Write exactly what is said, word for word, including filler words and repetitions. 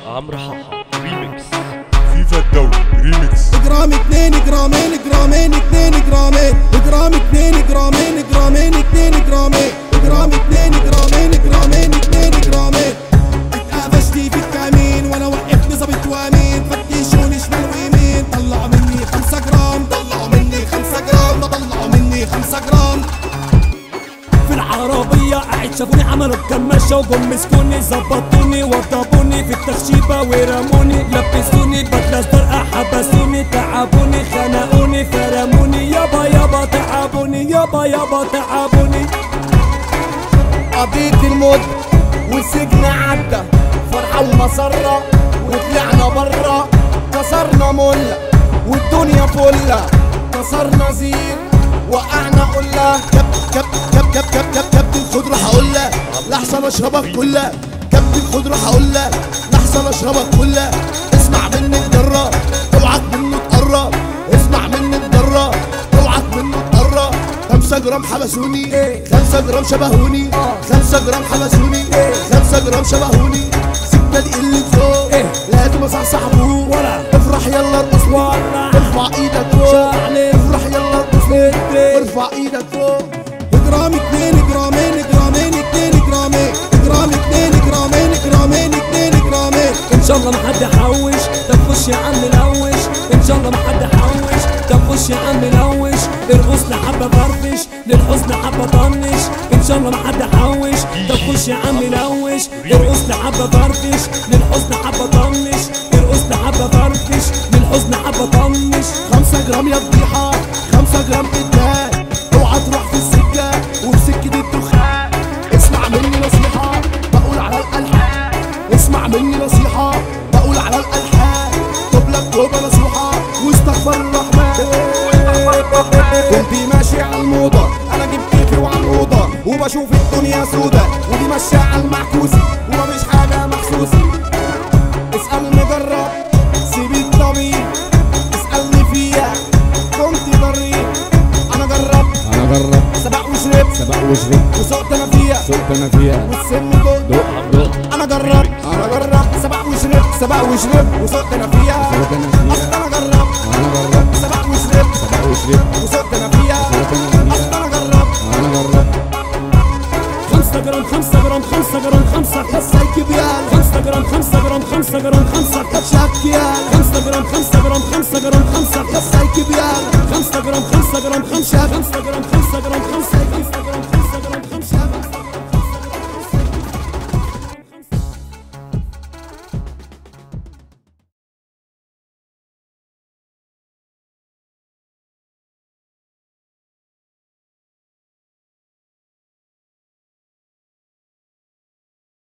عمرو حاحة ريميكس. فيفا الدوري ريميكس. جرام اتنين جرامين جرامين اتنين جرامين جرام اتنين جرامين جرامين اتنين جرامين جرام اتنين جرامين جرامين اتنين جرامين. اتقفشتي في الكمين وانا وقفني ظابط وامين، فتشوني شمال ويمين، طلعوا مني خمسة جرام طلعوا مني خمسة جرام طلعوا مني خمسة جرام. في العربية قاعد شافوني عملوا بكماشة وجم مسكوني ظبطوني وضربوني في التخشيبة ورموني لبسوني بدلة زرقاء حبسوني تعبوني خنقوني فرموني يابا يابا تعبوني يابا يابا تعبوني. قضيت الموت والسجن عدى فرحة ومسرة وطلعنا برا، كسرنا ملة والدنيا فلة، كسرنا زين وقعنا قلة. كب كب كب كب كب كب كابتن خضرة هقولها لحظة انا اشربك كلها، كابتن خضرة هقولها لحظة انا اشربك كلها. اسمع مني الدرة اوعك منه تقرب، اسمع مني الدرة اوعك منه تقرب. خمسة جرام حبسوني خمسة جرام شبهوني خمسة جرام حبسوني خمسة جرام شبهوني. سكة دي اللي فوق لازم اصحصح ابوك، افرح يلا ارقص ارفع ايدك فوق، افرح يلا ارقص ارفع ايدك فوق. جرام اتنين جرامين جرامين اتنين جرامين جرام اتنين جرامين جرامين اتنين جرامين. ان شاء الله ما حد يحوش طب خش يا عم نلوش، ان شاء الله ما حد يحوش طب خش يا عم نلوش. ارقصنا حبه فرفش للحزن حبه طنش، ان شاء الله ما حد يحوش طب خش يا عم نلوش. ارقصنا حبه فرفش للحزن حبه طنش، ارقصنا حبه فرفش للحزن حبه طنش. خمسة جرام يا فضيحة خمسة جرام ادمان، اوعى تروح في السكة وفي سكة الدخان. اسمع مني نصيحة بقول على الألحان، اسمع مني نصيحة بقول على الألحان. طب لك توبة نصيحة واستغفر الرحمن. كنت ماشي على الموضة انا جبت كيفي وعلى الأوضة وبشوف الدنيا سودة ودي ماشية على المعكوسة ومفيش حاجة محسوسة. اسأل مجرب سيب الطبيب اسألني فيها كنت ضريب. انا جربت انا جرب سبق وشربت سبق وشربت وسقت انا فيها سقت انا فيها والسن دول دق دق انا جربت انا جربت سبق وشربت سبق وشربت وسقت انا فيها سقت انا فيها اصل انا جربت انا جربت سبق وشربت سبق وشربت وسقت انا فيها سقت انا اصل فيها انا جربت انا جربت. خمسة جرام خمسة جرام خمسة جرام خمسة خمسة كبيان خمسة جرام خمسة جرام خمسة جرام خمسة شاكيان خمسة جرام خمسة جرام خمسة جرام خمسة خمسة كبيان خمسة جرام خمسة جرام خمسة خمسة جرام خمسة جرام خمسة